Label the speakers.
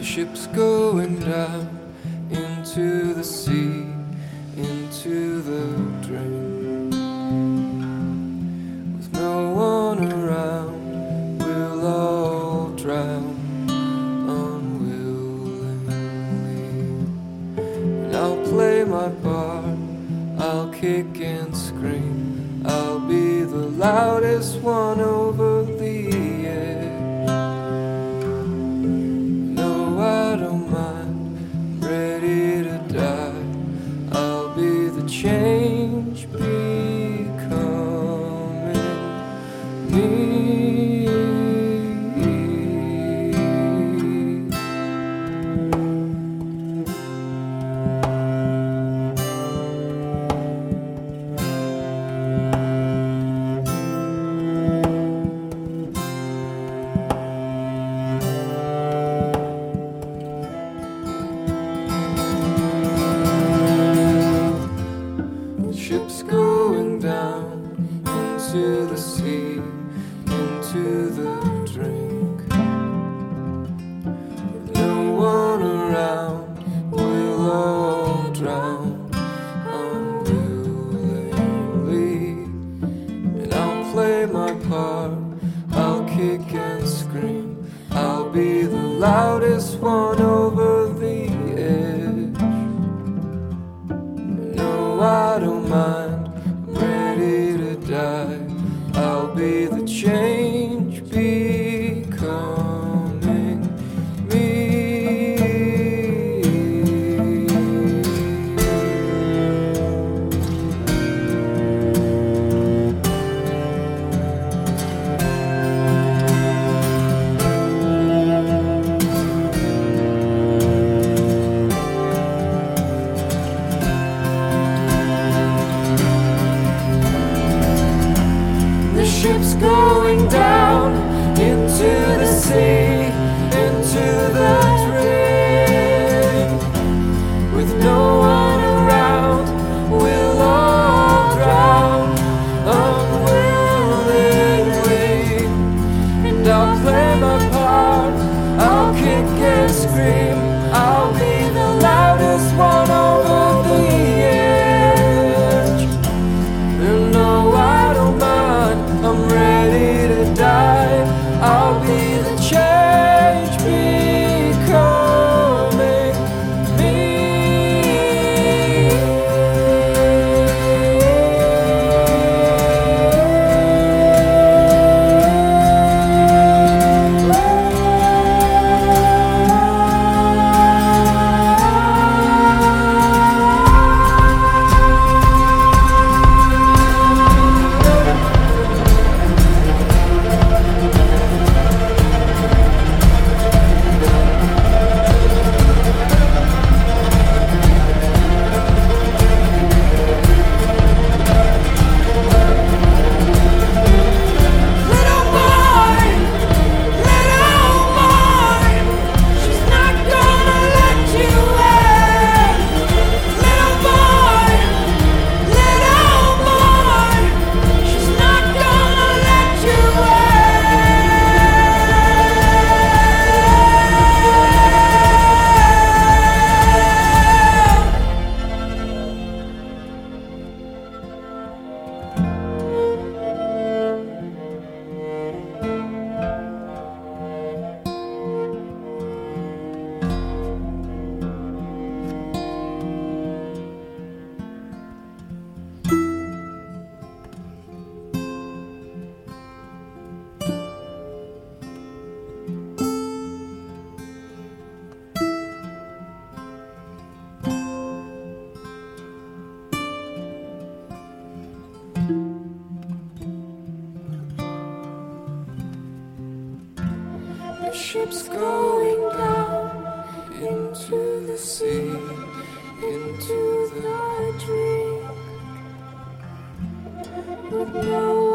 Speaker 1: ship's going down into the sea, into the drain. With no one around, we'll all drown unwillingly. And I'll play my part, I'll kick and scream, I'll be the loudest one over the edge. No, I don't mind, I'm ready to die. I'll be the change becoming me. Ship's going down into the sea, into the drink. With no one around, we'll all drown unwillingly. And I'll play my part, I'll kick and scream, I'll be the loudest one over the edge. No, I don't mind, I'm ready to die. I'll be the change becoming me. The ship's going down into the sea, into the drink. With no one around, we'll all drown unwillingly. And I'll play my part, I'll kick and scream, I'll be the loudest one over the edge. And no, I don't mind, I'm ready to die. I'll be the change becoming me. The ship's going down into the sea, into the drink. With no